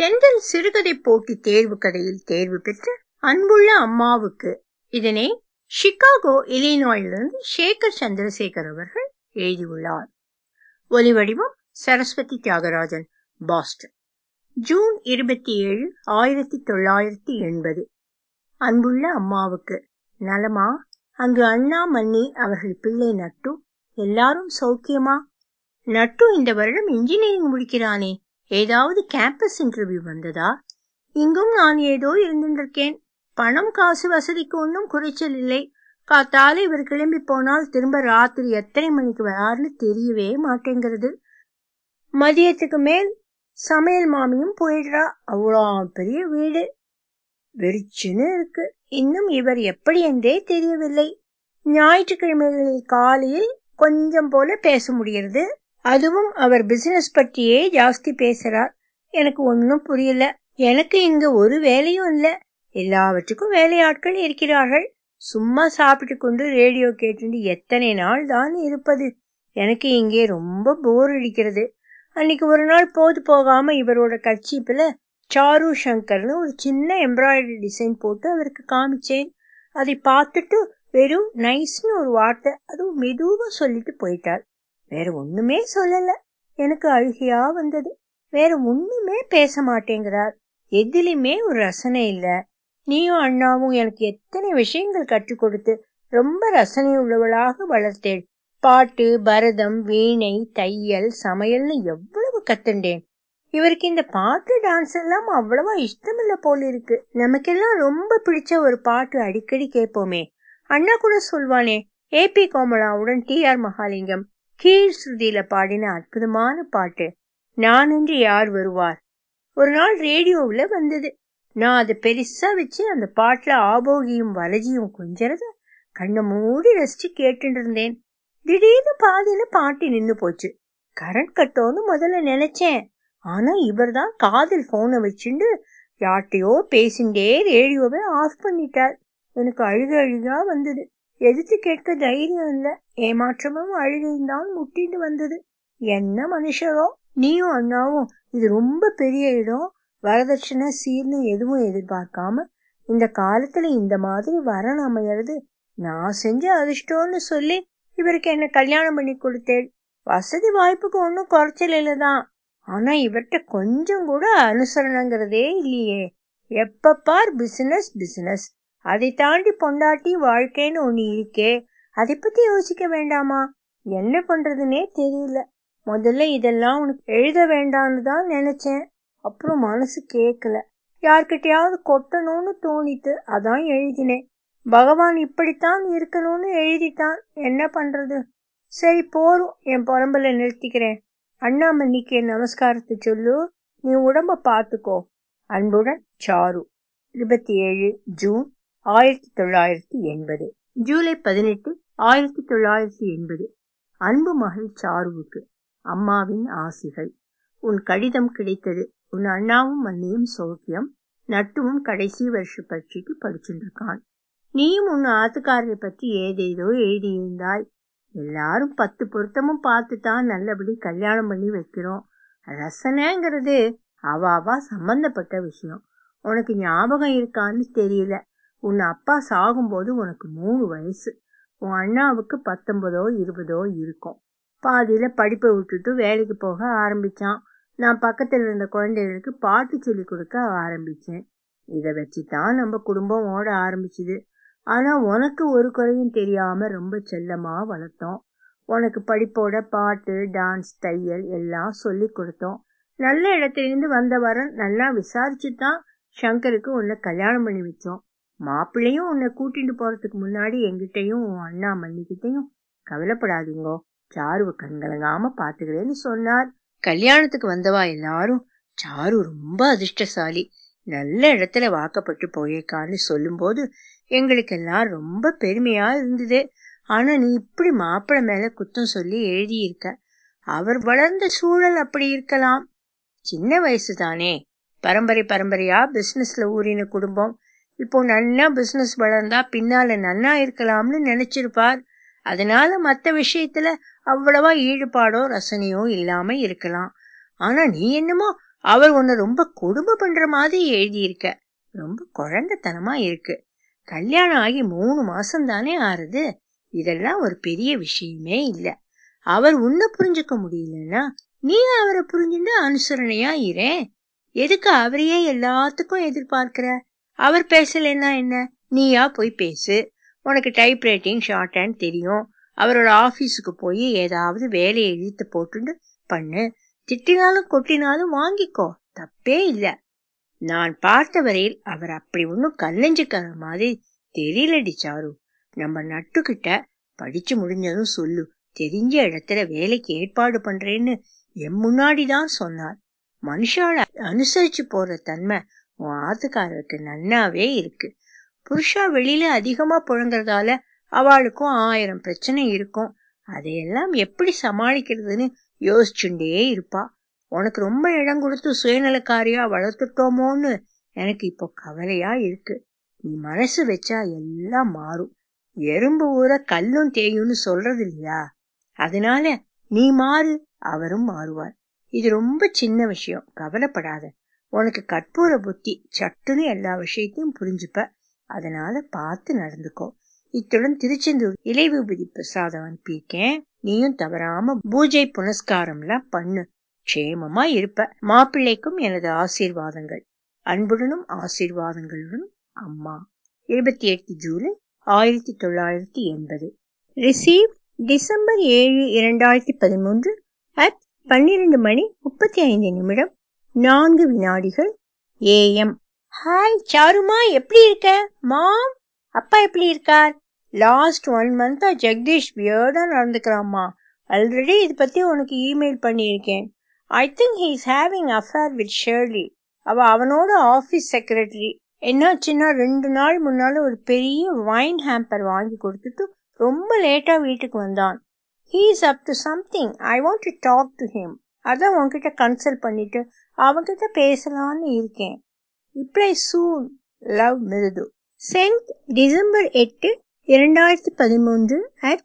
தென்றல் சிறுகதை போட்டி தேர்வு கதையில் தேர்வு பெற்ற அன்புள்ள அம்மாவுக்கு. இதனை சிகாகோ இலினாயிலிருந்து சேகர் சந்திரசேகர் அவர்கள் எழுதியுள்ளார். ஒலிவடிவம் சரஸ்வதி தியாகராஜன், பாஸ்டன், ஜூன் 27, 1980. அன்புள்ள அம்மாவுக்கு. நலமா? அங்கு அண்ணா, மன்னி, அவர்கள் பிள்ளை நட்டு எல்லாரும் சௌக்கியமா? நட்டு இந்த வருடம் இன்ஜினியரிங் முடிக்கிறானே, ஏதாவது கேம்பஸ் இன்டர்வியூ வந்ததா? இங்கும் நான் ஏதோ இருந்திருக்கேன். பணம் காசு வசதிக்கு ஒன்றும் குறைச்சல் இல்லை. காத்தால இவர் கிளம்பி போனால் திரும்ப ராத்திரி எத்தனை மணிக்கு வராருன்னு தெரியவே மாட்டேங்கிறது. மதியத்துக்கு மேல் சமையல் மாமியும் போயிடுறா. அவ்வளோ பெரிய வீடு வெறிச்சுன்னு இருக்கு. இன்னும் இவர் எப்படி என்றே தெரியவில்லை. ஞாயிற்றுக்கிழமைகளில் காலையில் கொஞ்சம் போல பேச முடிகிறது. அதுவும் அவர் பிசினஸ் பற்றியே ஜாஸ்தி பேசுறார். எனக்கு ஒன்னும் புரியல. எனக்கு இங்க ஒரு வேலையும் இல்ல. எல்லாவற்றுக்கும் வேலையாட்கள் இருக்கிறார்கள். சும்மா சாப்பிட்டு கொண்டு ரேடியோ கேட்டு எத்தனை நாள் தான் இருப்பது? எனக்கு இங்கே ரொம்ப போர் அடிக்கிறது. அன்னைக்கு ஒரு நாள் போது போகாம இவரோட கர்ச்சீப்ல சாரு சங்கர்னு ஒரு சின்ன எம்ப்ராய்டரி டிசைன் போட்டு அவருக்கு காமிச்சேன். அதை பார்த்துட்டு வெறும் நைஸ்னு ஒரு வார்த்தை, அதுவும் மெதுவா சொல்லிட்டு போயிட்டார். வேற ஒண்ணுமே சொல்லல. எனக்கு அழுகையா வந்தது. வேற ஒண்ணுமே பேச மாட்டேங்கிறார். எதிலுமே ஒரு ரசனை இல்ல. நீயும் அண்ணாவும் எனக்கு எத்தனை விஷயங்கள் கற்றுக் கொடுத்து ரொம்ப ரசனை உள்ளவளாக வளர்த்தேன். பாட்டு, பரதம், வீணை, தையல், சமையல்னு எவ்வளவு கத்துண்டேன். இவருக்கு இந்த பாட்டு, டான்ஸ் எல்லாம் அவ்வளவா இஷ்டமில்ல போல இருக்கு. நமக்கெல்லாம் ரொம்ப பிடிச்ச ஒரு பாட்டு அடிக்கடி கேட்போமே. அண்ணா கூட சொல்வானே, AP கோமலாவுடன் TR மகாலிங்கம் கீழ் ஸ்ருதியில பாடின அற்புதமான பாட்டு நான் என்று யார் வருவார். ஒரு நாள் ரேடியோவில் வந்தது. நான் அதை பெருசா வச்சு அந்த பாட்டுல ஆபோகியும் வலஜியும் கொஞ்சறத கண்ணை மூடி ரசிச்சு கேட்டு இருந்தேன். திடீர்னு பாதியில பாட்டு நின்னு போச்சு. கரண்ட் கட்டோன்னு முதல்ல நினைச்சேன். ஆனா இவர் தான் காதில் போனை வச்சுண்டு யார்ட்டையோ பேசிண்டே ரேடியோவை ஆஃப் பண்ணிட்டார். எனக்கு அழுகா வந்தது. எதிர்த்து கேட்க தைரியம் இல்ல. ஏமாற்றமும் அழுகையும் தான் முட்டிட்டு வந்தது. என்ன மனுஷரோ. நீயும் அண்ணாவும் இது ரொம்ப பெரிய இடம், வரதட்சணை சீர்னு எதுவும் எதிர்பார்க்காம இந்த காலத்துல இந்த மாதிரி வரன் அமையறது நான் செஞ்ச அதிர்ஷ்டம்னு சொல்லி இவருக்கு என்ன கல்யாணம் பண்ணி கொடுத்தேன். வசதி வாய்ப்புக்கு ஒன்னும் குறைச்சல் இல்லதான். ஆனா இவர்கிட்ட கொஞ்சம் கூட அனுசரணங்கிறதே இல்லையே. எப்ப பார் பிசினஸ் பிசினஸ். அதை தாண்டி பொண்டாட்டி வாழ்க்கைன்னு ஒண்ணு இருக்கே, அதை பத்தி யோசிக்க வேண்டாமா? என்ன பண்றதுன்னே தெரியல. முதல்ல இதெல்லாம் உனக்கு எழுத வேண்டான்னு தான் நினைச்சேன். அப்புறம் மனசு கேட்கல. யார்கிட்டயாவது கொட்டணும்னு தோணிட்டு அதான் எழுதினேன். பகவான் இப்படித்தான் இருக்கணும்னு எழுதிட்டான். என்ன பண்றது? சரி போரும், என் புறம்பல நிறுத்திக்கிறேன். அண்ணாமணிக்கு நமஸ்காரத்தை சொல்லு. நீ உடம்ப பாத்துக்கோ. அன்புடன் சாரு. 27 ஜூன் 1980. ஜூலை 18, 1980. அன்பு மகள் சாருவுக்கு. அம்மாவின் ஆசிகள். உன் கடிதம் கிடைத்தது. உன் அண்ணாவும் மன்னியும் சௌக்கியம். நட்டுவும் கடைசி வருஷ பரீட்சைக்கு படிச்சுருக்கான். நீயும் உன் ஆத்துக்காரரை பற்றி ஏதேதோ எழுதியிருந்தாய். எல்லாரும் 10 பொருத்தமும் பார்த்துதான் நல்லபடி கல்யாணம் பண்ணி வைக்கிறோம். ரசனைங்கிறது அவாவா சம்பந்தப்பட்ட விஷயம். உனக்கு ஞாபகம் இருக்கான்னு தெரியல. உன் அப்பா சாகும்போது உனக்கு 3 வயசு. உன் அண்ணாவுக்கு 19ஓ 20ஓ இருக்கும். பாதியில படிப்பை விட்டுட்டு வேலைக்கு போக ஆரம்பிச்சான். நான் பக்கத்துல இருந்த குழந்தைகளுக்கு பாட்டு சொல்லி கொடுக்க ஆரம்பிச்சேன். இதை வச்சுதான் நம்ம குடும்பம் ஓட ஆரம்பிச்சுது. ஆனா உனக்கு ஒரு குறையும் தெரியாம ரொம்ப செல்லமா வளர்த்தோம். உனக்கு படிப்போட பாட்டு, டான்ஸ், தையல் எல்லாம் சொல்லி கொடுத்தோம். நல்ல இடத்திலிருந்து வந்த வரன் நல்லா விசாரிச்சுதான் சங்கருக்கு உன்னை கல்யாணம் பண்ணி வச்சோம். மாப்பிள்ளையும் உன்னை கூட்டிட்டு போறதுக்கு முன்னாடி என்கிட்டையும் உன் அண்ணா மன்னிக்கிட்டையும் கவலைப்படாதீங்கோ, சாருவை கண்கலங்காம பாத்துக்கிறேன்னு சொன்னார். கல்யாணத்துக்கு வந்தவா எல்லாரும் சாரு ரொம்ப அதிர்ஷ்டசாலி, நல்ல இடத்துல வாக்கப்பட்டு போயிருக்கான்னு சொல்லும் போது எங்களுக்கெல்லாம் ரொம்ப பெருமையா இருந்தது. ஆனா நீ இப்படி மாப்பிள்ளை மேல குத்தம் சொல்லி எழுதியிருக்க. அவர் வளர்ந்த சூழல் அப்படி இருக்கலாம். சின்ன வயசு தானே. பரம்பரையா பிசினஸ்ல ஊறின குடும்பம். இப்போ நன்னா பிசினஸ் வளர்ந்தா பின்னால நன்னா இருக்கலாம்னு நினைச்சிருப்பார். அதனால மத்த விஷயத்துல அவ்வளவா ஈடுபாடோ ரசனையோ இல்லாம இருக்கலாம். ஆனா நீ என்னமோ அவர் உன்னை ரொம்ப கொடுமை பண்ற மாதிரி எழுதியிருக்க. ரொம்ப குழந்தைத்தனமா இருக்கு. கல்யாணம் ஆகி 3 மாசம் தானே ஆறுது. இதெல்லாம் ஒரு பெரிய விஷயமே இல்ல. அவர் உன்னை புரிஞ்சுக்க முடியலன்னா நீ அவரை புரிஞ்சுட்டு அனுசரணையா இரேன். எதுக்கு அவரையே எல்லாத்துக்கும் எதிர்பார்க்கிற? அவர் பேசலன்னா என்ன, நீயா போய் பேசு. உனக்கு டைப் ரைட்டிங் ஷார்ட் ஹேண்ட் தெரியும். அவரோட ஆபீஸுக்கு போய் ஏதாவது வேலையை இழுத்து போட்டு பண்ணு. திட்டினாலும் கொட்டினாலும் வாங்கிக்கோ, தப்பே இல்ல. நான் பார்த்த வரையில் அவர் அப்படி ஒன்னும் கல்லஞ்சுக்கிற மாதிரி தெரியலடி சாரு. நம்ம நட்டுக்கிட்ட படிச்சு முடிஞ்சதும் சொல்லு, தெரிஞ்ச இடத்துல வேலைக்கு ஏற்பாடு பண்றேன்னு என் முன்னாடிதான் சொன்னார். மனுஷால அனுசரிச்சு போற தன்மை உன் ஆத்துக்காரருக்கு நன்னாவே இருக்கு. புருஷா வெளியில அதிகமா புழங்குறதால அவளுக்கும் 1000 பிரச்சனை இருக்கும். அதையெல்லாம் எப்படி சமாளிக்கிறதுன்னு யோசிச்சுட்டே இருப்பா. உனக்கு ரொம்ப இடம் கொடுத்து சுயநலக்காரியா வளர்த்துட்டோமோன்னு எனக்கு இப்போ கவலையா இருக்கு. நீ மனசு வச்சா எல்லாம் மாறும். எறும்பு ஊற கல்லும் தேயும்னு சொல்றது இல்லையா? அதனால நீ மாறு, அவரும் மாறுவார். இது ரொம்ப சின்ன விஷயம், கவலைப்படாத. உனக்கு கற்பூர புத்தி, சட்டுன்னு எல்லா விஷயத்தையும் புரிஞ்சுப்ப. அதனால பார்த்து நடந்துக்கோ. இத்துடன் திருச்செந்தூர் இலைவிபூதி பிரசாதம் அனுப்பியிருக்கேன். நீயும் தவறாம பூஜை புனஸ்காரம் எல்லாம் பண்ணு. க்ஷேமமா இருப்ப. மாப்பிள்ளைக்கும் எனது ஆசீர்வாதங்கள். அன்புடனும் ஆசீர்வாதங்களுடனும் அம்மா. 28 July 1980. Receive December 7, 2013 at 12:35 4 AM. Hi சாருமா, எப்படி இருக்க? மாம், அப்பா எப்படி இருக்கார்? லாஸ்ட் 1 month ஜெகதீஷ் வியர்டா நடந்துக்கிறாம்மா. ஆல்ரெடி இது பத்தி உனக்கு இமெயில் பண்ணியிருக்கேன். I think he is having affair with Shirley. அவனோட ஆபீஸ் செக்ரட்டரி. என்னாச்சுன்னா 2 நாள் முன்னால ஒரு பெரிய வைன் ஹேம்பர் வாங்கி கொடுத்துட்டு ரொம்ப லேட்டா வீட்டுக்கு வந்தான். He is up to something. I want to talk to him. அதான் உன்கிட்ட கன்சல்ட் பண்ணிட்டு அவன்கிட்ட பேசலான்னு இருக்கேன். Reply soon. Love, மிருது. Sent December 8, 2013 at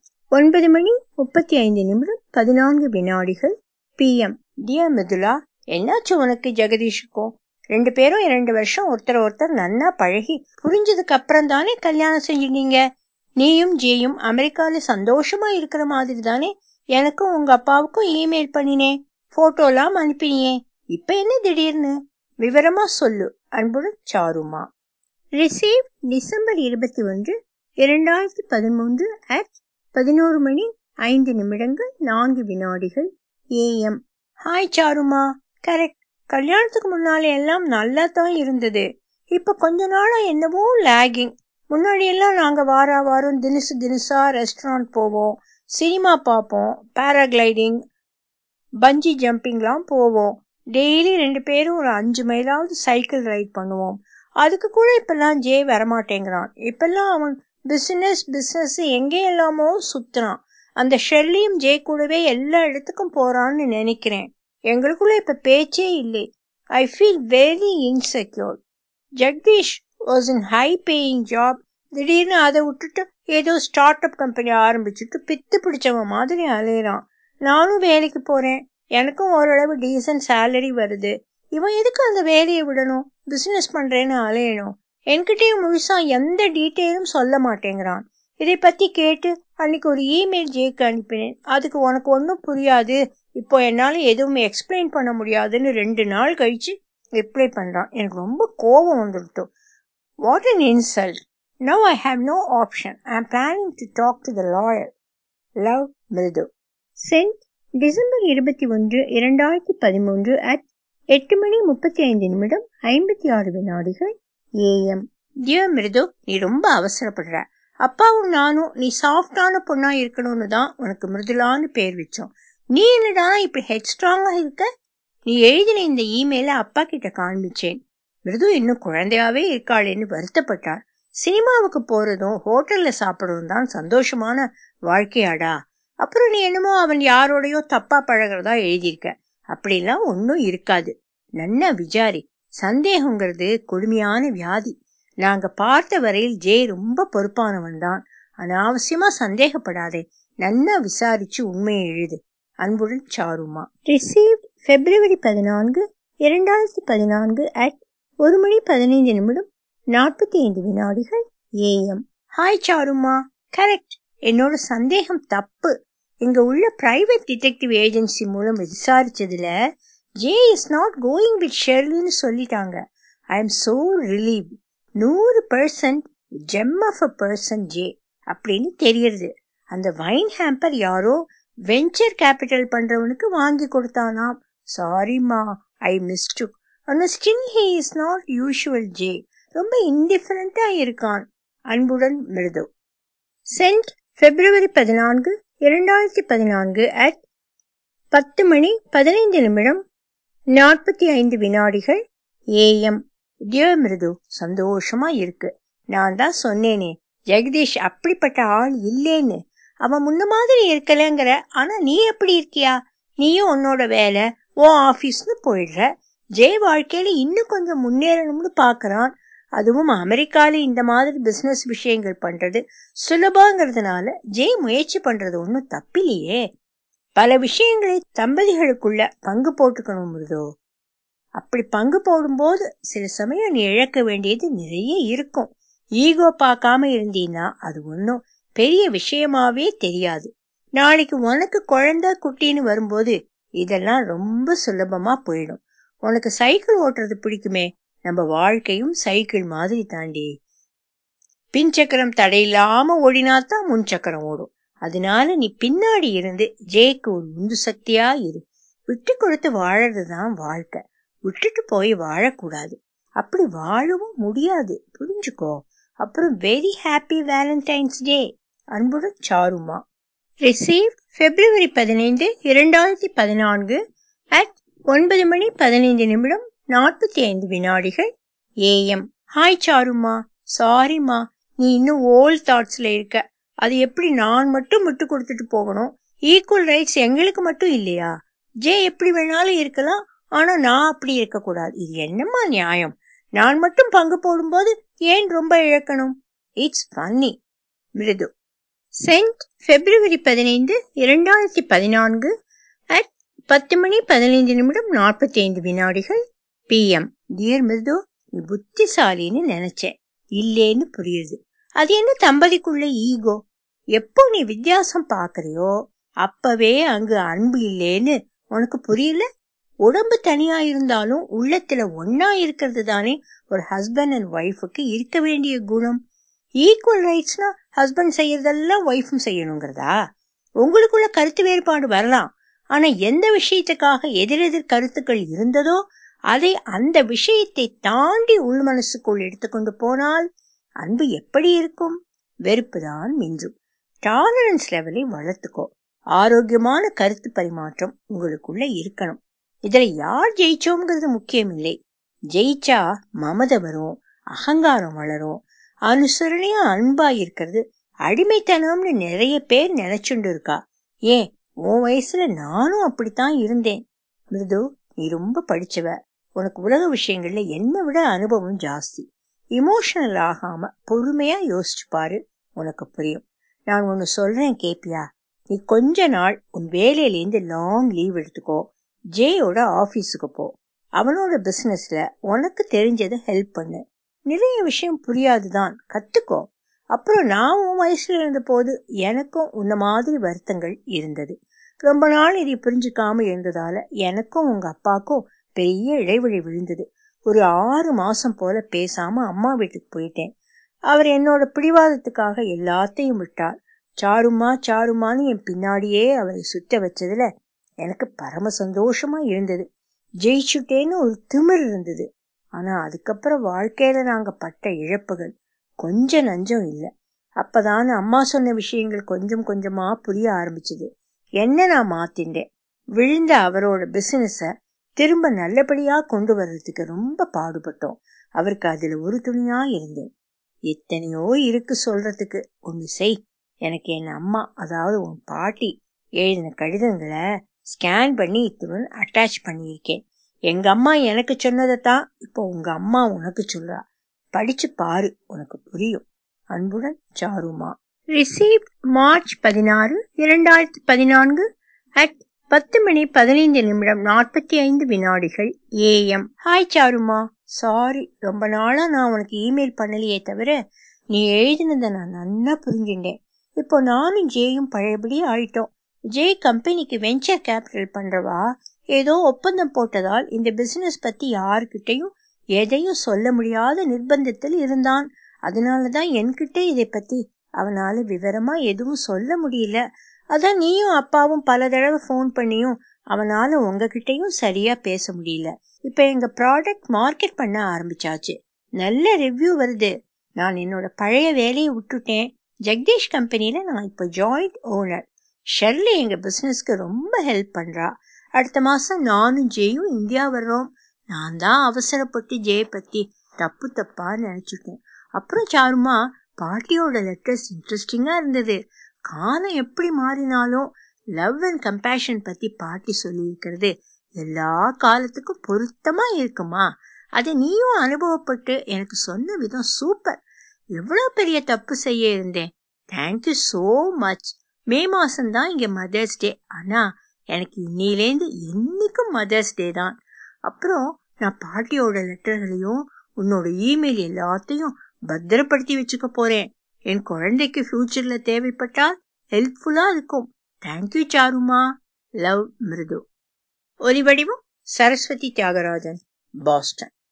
9:35 14 PM. Dear Mithula, என்னாச்சு உனக்கு ஜெகதீஷுக்கும்? 2 பேரும் 2 வருஷம் ஒருத்தர் நன்னா பழகி புரிஞ்சதுக்கு அப்புறம் தானே கல்யாணம் செஞ்சுட்டீங்க. நீயும் ஜேயும் அமெரிக்கால சந்தோஷமா இருக்கிற மாதிரி தானே எனக்கும் உங்க அப்பாவுக்கும் இமெயில் பண்ணினேன். போட்டோலாம் அனுப்பினியே. இப்ப என்ன திடீர்னு? விவரமா சொல்லு. அன்புடன் சாருமா. Receive December 21, 2013 at 11:05 4 AM. Hi சாருமா. கரெக்ட். கல்யாணத்துக்கு முன்னால எல்லாம் நல்லா தான் இருந்தது. இப்ப கொஞ்ச நாளா என்னவோ லாகிங். முன்னாடி எல்லாம் நாங்க வாரம் தினசா ரெஸ்டாரண்ட் போவோம், சினிமா பார்ப்போம், பேராகிளைடிங், பஞ்சி ஜம்பிங்லாம் போவோம். டெய்லி 2 பேரும் ஒரு 5 மைலாவது சைக்கிள் ரைட் பண்ணுவோம். அதுக்கு கூட இப்பெல்லாம் ஜே வரமாட்டேங்கிறான். இப்பெல்லாம் அவன் பிசினஸ் எங்கே எல்லாமோ சுத்துறான். அந்த ஷெர்லியும் ஜே கூடவே எல்லா இடத்துக்கும் போறான்னு நினைக்கிறேன். எங்களுக்குள்ள இப்ப பேச்சே இல்லை. I feel very insecure. Jagadish was in high paying job. திடீர்னு அதை விட்டுட்டு ஏதோ ஸ்டார்ட் அப் கம்பெனி ஆரம்பிச்சுட்டு பித்து பிடிச்சவன் மாதிரி அலையிறான். நானும் வேலைக்கு போறேன். எனக்கும் ஓரளவு டீசன்ட் சேலரி வருது. இவன் எதுக்கு அந்த வேலையை விடணும், பிசினஸ் பண்றேன்னு அலையணும்? என்கிட்டயும் முழுசா எந்த டீட்டெயிலும் சொல்ல மாட்டேங்கிறான். இதை பத்தி கேட்டு அன்னைக்கு ஒரு இமெயில் ஜேக்கு அனுப்பினேன். அதுக்கு உனக்கு ஒன்னும் புரியாது, இப்போ என்னால எதுவும் எக்ஸ்பிளைன் பண்ண முடியாதுன்னு 2 நாள் கழிச்சு ரிப்ளை பண்றான். எனக்கு ரொம்ப கோபம் வந்துடுத்து. What an insult. Now I have no option. I am planning to talk to the lawyer. Love, மிருது. Sent டிசம்பர் 21, 2013 at 8:35 56 AM. டியர் மிருது, நீ ரொம்ப அவசரப்படுற. அப்பாவும் நானும் நீ சாஃப்டான பொண்ணா இருக்கணும்னு தான் உனக்கு மிருதுலான்னு பேர் வச்சோம். நீ என்னடா இப்படி ஹெட் ஸ்ட்ராங்கா இருக்க? நீ எழுதின இந்த இமெயில அப்பா கிட்ட காண்பிச்சேன். மிருது இன்னும் குழந்தையாவே இருக்காளேன்னு வருத்தப்பட்டார். சினிமாவுக்கு போறதும் ஹோட்டல்ல சாப்பிடறதும் தான் சந்தோஷமான வாழ்க்கையாடா. அப்புறம் நீ என்னமோ அவன் யாரோடையோ தப்பா பழகிறதா எழுதியிருக்க. அப்படிலாம் ஒன்னும் இருக்காது. நன்னா விசாரி. சந்தேகங்கிறது கொடுமையான வியாதி. நாங்க பார்த்த வரையில் ஜே ரொம்ப பொறுப்பானவன் தான். அனாவசியமா சந்தேகப்படாதே. நன்னா விசாரிச்சு உண்மையை எழுது. அன்புடன் சாருமா. Received February 14, 2014 at 1:15 AM. Hi சாருமா, கரெக்ட். என்னோட சந்தேகம் தப்பு. இங்க உள்ள பிரைவேட் டிடெக்டிவ் ஏஜென்சி மூலம் விசாரிச்சதுல J is not going with ஷெர்லின்னு சொல்லிட்டாங்க. I am so relieve. 100% gem of a person J அப்படின்னு தெரியுது. அந்த வைன் ஹேம்பர் யாரோ வெஞ்சர் கேபிட்டல் பண்றவனுக்கு வாங்கி கொடுத்தானாம். சாரிமா, ஐ மிஸ்டேக். ஆனா still he is not usual J. ரொம்ப இன்டிஃபரண்டா இருக்கான். அன்புடன் Mridu. Sent February 14, 2014 at 10:15 AM. Dear Mridu, சந்தோஷமா இருக்கு. நான் தான் சொன்னேனே ஜெகதீஷ் அப்படிப்பட்ட ஆள் இல்லேன்னு. அவன் முன்ன மாதிரி இருக்கலங்கிற. ஆனா நீ எப்படி இருக்கியா? நீயும் உன்னோட வேலை உன் ஆபீஸ்னு போயிடுற. ஜே வாழ்க்கையில இன்னும் கொஞ்சம் முன்னேறணும்னு பாக்குறான். அதுவும் அமெரிக்கால இந்த மாதிரி பிசினஸ் விஷயங்கள் பண்றது சுலபங்கிறதுனால ஜே முயற்சி பண்றது ஒன்னும் தப்பில்லையே. பல விஷயங்களை தம்பதிகளுக்குள்ள பங்கு போட்டுக்கணும் மிருதோ. அப்படி பங்கு போடும்போது சில சமயம் நீ இழக்க வேண்டியது நிறைய இருக்கும். ஈகோ பார்க்காம இருந்தீன்னா அது ஒன்னும் பெரிய விஷயமாவே தெரியாது. நாளைக்கு உனக்கு குழந்தை குட்டின்னு வரும்போது இதெல்லாம் ரொம்ப சுலபமா போயிடும். உனக்கு சைக்கிள் ஓட்டுறது பிடிக்குமே, நம்ம வாழ்க்கையும் சைக்கிள் மாதிரி தாண்டி. பின்சக்கரம் தடையில்லாம ஓடினாத்தான் முன் சக்கரம் ஓடும். அதனால நீ பின்னாடி இருந்து ஜேக்கு ஒரு உந்து சக்தியா இரு. விட்டு கொடுத்து வாழறதுதான் வாழ்க்கை. விட்டுட்டு போய் வாழக்கூடாது. அப்படி வாழவும் முடியாது, புரிஞ்சுக்கோ. அப்புறம் வெரி ஹாப்பி வேலண்டைன்ஸ் டே. அன்புடன் சாருமா. Receive February 15, 2014 at 9:15 AM. Hi சாருமா, சாரிமா, நீ இன்னும் ஓல்ட் தாட்ஸ்ல இருக்க. அது எப்படி நான் மட்டும் விட்டு கொடுத்துட்டு போகணும்? ஈக்குவல் ரைட்ஸ் எங்களுக்கு மட்டும் இல்லையா? ஜே எப்படி வேணாலும் இருக்கலாம், ஆனா நான் அப்படி இருக்க கூடாது. இது என்னமா நியாயம்? நான் மட்டும் பங்கு போடும்போது ஏன் ரொம்ப இழக்கணும்? It's funny. Mridu. Sent February 15, 2014 at 10:15 PM. Dear Mridu, நீ புத்திசாலின்னு நினைச்சேன். இல்லேன்னு புரியுது. அது என்ன தம்பதிக்குள்ள ஈகோ? எப்போ நீ வித்தியாசம் பாக்குறியோ அப்பவே அங்கு அன்பு இல்லேன்னு உனக்கு புரியல. உடம்பு தனியா இருந்தாலும் உள்ளத்துல ஒன்னா இருக்கிறது தானே ஒரு ஹஸ்பண்ட் அண்ட் ஒய்ஃபுக்கு இருக்க வேண்டிய குணம். ஈக்குவல் ரைட்ஸ்னா ஹஸ்பண்ட் செய்யறதெல்லாம் ஒய்ஃபும் செய்யணுங்கிறதா? உங்களுக்குள்ள கருத்து வேறுபாடு வரலாம். ஆனா எந்த விஷயத்துக்காக எதிரெதிர் கருத்துக்கள் இருந்ததோ அதை அந்த விஷயத்தை தாண்டி உள் மனசுக்குள் எடுத்துக்கொண்டு போனால் அன்பு எப்படி இருக்கும்? வெறுப்புதான் மிஞ்சும். டாலரன்ஸ் லெவலை வளர்த்துக்கோ. ஆரோக்கியமான கருத்து பரிமாற்றம் உங்களுக்குள்ள இருக்கணும். இதுல யார் ஜெயிச்சோங்கிறது முக்கியம் இல்லை. ஜெயிச்சா மமதை வரும், அகங்காரம் வளரும். அனுசரணையா அன்பா இருக்கிறது அடிமைத்தனம்னு நிறைய பேர் நினைச்சுண்டு இருக்கா. ஏன் உன் வயசுல நானும் அப்படித்தான் இருந்தேன். மிருது, நீ ரொம்ப படிச்சவ. உனக்கு உலக விஷயங்கள்ல என்னை விட அனுபவம் ஜாஸ்தி. இமோஷனல் ஆகாம பொறுமையா யோசிச்சு பாரு, உனக்கு புரியும். நான் ஒன்னு சொல்றேன், கேப்பியா? நீ கொஞ்ச நாள் உன் வேலையிலேருந்து லாங் லீவ் எடுத்துக்கோ. ஜேயோட ஆபீஸுக்கு போ. அவனோட பிசினஸ்ல உனக்கு தெரிஞ்சதை ஹெல்ப் பண்ணு. நிறைய விஷயம் புரியாதுதான், கத்துக்கோ. அப்புறம் நான் உன் வயசுல இருந்த போது எனக்கும் உன்ன மாதிரி வருத்தங்கள் இருந்தது. ரொம்ப நாள் இதை புரிஞ்சுக்காம இருந்ததால எனக்கும் உங்க அப்பாக்கும் பெரிய இடைவெளி விழுந்தது. ஒரு 6 மாசம் போல பேசாம அம்மா வீட்டுக்கு போயிட்டேன். அவர் என்னோட பிடிவாதத்துக்காக எல்லாத்தையும் விட்டார். சாருமா சாருமான்னு என் பின்னாடியே அவரை சுத்த வச்சதுல எனக்கு பரம சந்தோஷமா இருந்தது. ஜெயிச்சுட்டேன்னு ஒரு திமிர் இருந்தது. ஆனா அதுக்கப்புறம் வாழ்க்கையில நாங்க பட்ட இழப்புகள் கொஞ்ச நஞ்சம் இல்ல. அப்பதான அம்மா சொன்ன விஷயங்கள் கொஞ்சம் கொஞ்சமா புரிய ஆரம்பிச்சது. என்ன நான் மாத்திண்டேன். விழுந்த அவரோட பிசினஸ திரும்ப நல்லபடியா கொண்டு வர்றதுக்கு ரொம்ப பாடுபட்டோம். அவருக்கு அதுல ஒரு துணியா இருந்தேன். எத்தனையோ இருக்கு சொல்றதுக்கு. ஒண்ணு செய். எனக்கு என் அம்மா, அதாவது உன் பாட்டி எழுதின கடிதங்களை ஸ்கேன் பண்ணி இத்துடன் அட்டாச் பண்ணியிருக்கேன். எங்க அம்மா எனக்கு சொன்னதைத்தான் இப்போ உங்க அம்மா உனக்கு சொல்றா. படிச்சு பாரு, உனக்கு புரியும். அன்புடன் சாருமா. Receive March 16, 2014 at 10:15 AM. Hi சாருமா, சாரி ரொம்ப நாளா நான் உனக்கு இமெயில் பண்ணலையே தவிர நீ எழுதினதை நான் நல்லா புரிஞ்சுட்டேன். இப்போ நானும் ஜேயும் பழையபடி ஆயிட்டோம். ஜே கம்பெனிக்கு வெஞ்சர் கேபிட்டல் பண்றவா ஏதோ ஒப்பந்தம் போட்டதால் இந்த பிசினஸ் பத்தி யாருக்கிட்டையும் எதையும் சொல்ல முடியாத நிர்பந்தத்தில் இருந்தான். அதனாலதான் என்கிட்ட இதை பத்தி அவனால விவரமா எதுவும் சொல்ல முடியல. அதான் நீயும் அப்பாவும் பல தடவை போன் பண்ணியும் அவனால உங்ககிட்டயும் சரியா பேச முடியல. இப்ப எங்க ப்ராடக்ட் மார்க்கெட் பண்ண ஆரம்பிச்சாச்சு. நல்ல ரிவ்யூ வருது. நான் என்னோட பழைய வேலையை விட்டுட்டேன். ஜெகதீஷ் கம்பெனில நான் இப்ப ஜாயிண்ட் ஓனர். ஷெர்லி எங்க பிசினஸ்க்கு ரொம்ப ஹெல்ப் பண்றா. அடுத்த மாசம் நானும் ஜேயும் இந்தியா வர்றோம். நான் தான் அவசரப்பட்டு ஜே பத்தி தப்பா நினைச்சுட்டேன். அப்புறம் சாருமா, பாட்டியோட லெட்டர்ஸ் இன்ட்ரெஸ்டிங்கா இருந்தது. காலம் எப்படி மாறினாலும் லவ் அண்ட் கம்பேஷன் பத்தி பாட்டி சொல்லி இருக்கிறது எல்லா காலத்துக்கும் பொருத்தமா இருக்குமா? அதை நீயும் அனுபவப்பட்டு எனக்கு சொன்ன விதம் சூப்பர். எவ்வளவு பெரிய தப்பு செய்ய இருந்தேன். Thank you so much. மே மாசம் தான் இங்க மதர்ஸ் டே. ஆனா எனக்கு இன்னிலேந்து என்னைக்கும் மதர்ஸ் டே தான். அப்புறம் நான் பாட்டியோட லெட்டர்களையும் உன்னோட இமெயில் எல்லாத்தையும் பத்திரப்படுத்தி வச்சுக்க போறேன். என் குழந்தைக்கு ஃபியூச்சர்ல தேவைப்பட்டா ஹெல்ப்ஃபுல்லா இருக்கும். தேங்க்யூ சாருமா. லவ், மிருது. ஒலிவடிவம் சரஸ்வதி தியாகராஜன், பாஸ்டன்.